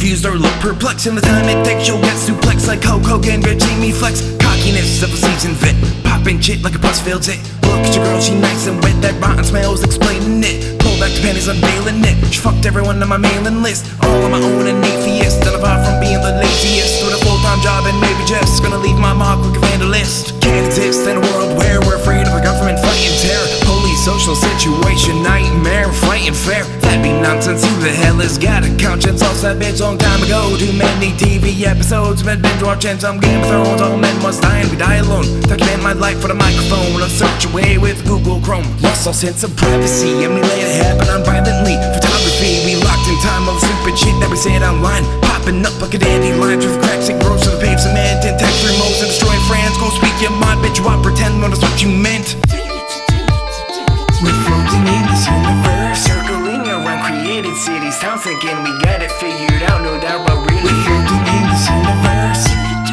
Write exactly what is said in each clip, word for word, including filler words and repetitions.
confused or look perplexed. In the time it takes, you'll get suplex like Hulk Hogan, Jamie Flex. Cockiness of a seasoned vet, popping shit like a bus failed it. Look at your girl, she nice and wet, that rotten smell's explaining it. Pull back the panties, unveiling it. She fucked everyone on my mailing list, all on my own, an atheist. And apart from being the laziest, with a full-time job and maybe just gonna leave my mark like a vandalist. Can't exist in a world where we're afraid of a government fighting terror. Police, social situation, nightmare, fighting fair. That be nonsense, who the hell has got a conscience? Lost that bitch long time ago, too many T V episodes. Been binge watching some Game of Thrones, all men must die and we die alone. Document my life with a microphone, I'll search away with Google Chrome. Lost all sense of privacy, and we let it happen unviolently. Photography, we locked in time of stupid shit that we said online. Popping up like a dandelion with cracks and grows to the pave cement. And text remotes and destroying friends. Go speak your mind, bitch, you want pretend when that's what you meant. We're floating in this universe, circling around created cities, towns, thinking we got it figured out, no doubt, but really we're floating in this universe.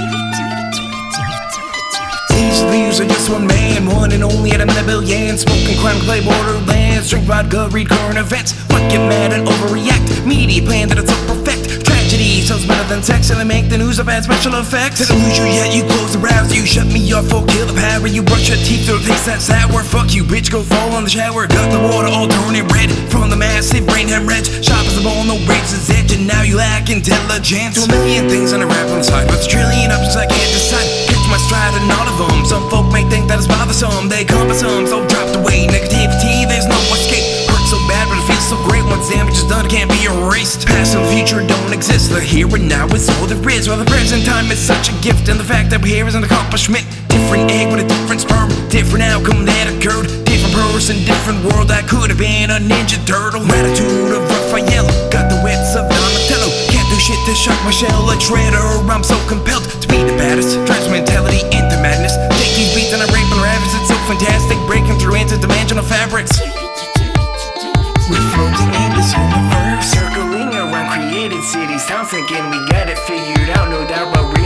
Each of these are just one man, one and only out of a billion. Smoking crime, play borderlands, drink vodka, read current events. What get mad and overreact, media plan that it's so perfect. Tragedy sounds better than sex, and they make the news of bad special effects. Didn't lose you yet, you close the browser, you shut me off, oh kill the power. You brush your teeth, so it tastes that sour. Fuck you, bitch, go fall on the shower. Got the water all turning red from the massive brain hemorrhage. Sharp as a bone, no razor's edge, and now you lack intelligence. Do a million things on a rap on the side, but it's a trillion options I can't decide. Catch my stride in all of them. Some folk may think that it's bothersome, they cumbersome, so dropped away. Negativity, there's no escape. Hurts so bad, but it feels so great. Once damage is done, it can't be erased. Past and future don't exist, the here and now is all there is. While the present time is such a gift, and the fact that we're here is an accomplishment. Different egg with a different sperm, different outcome that occurred. Different person, different world, I could have been a ninja turtle. Attitude of Raphael, got the wits of Donatello. Can't do shit to shock my shell like Shredder, I'm so compelled to be the baddest. Drives mentality into madness. Take these beats and I rape and ravage, it's so fantastic. Breaking through interdimensional fabrics. We're floating in this universe, circling around created cities, towns, thinking we got it figured out, no doubt, but